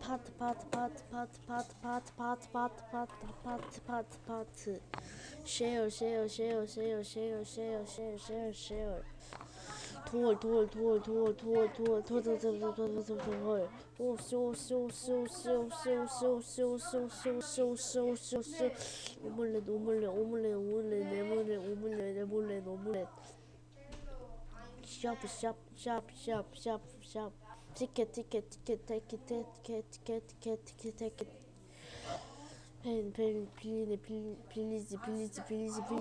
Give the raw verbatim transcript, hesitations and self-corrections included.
파트 파트 파트 파트 파트 파트 파트 파트 파트 파트 파트 파트 쉐어 쉐어 쉐어 쉐어 쉐어 쉐어 쉐어 쉐어 쉐어 돌 돌 돌 돌 돌 돌 돌 돌 돌 돌 돌 오쇼쇼쇼쇼쇼쇼쇼쇼쇼쇼쇼쇼쇼 오믈렛 오믈렛 오믈렛 오믈렛 네모넷 오믈렛 네모넷 오믈렛 샵 샵 샵 샵 샵 샵 티켓 티켓 티켓 티켓 티켓 티켓 티켓 티켓 티켓 펜 펜 빌리네 빌리지 빌리지 빌리지 빌리지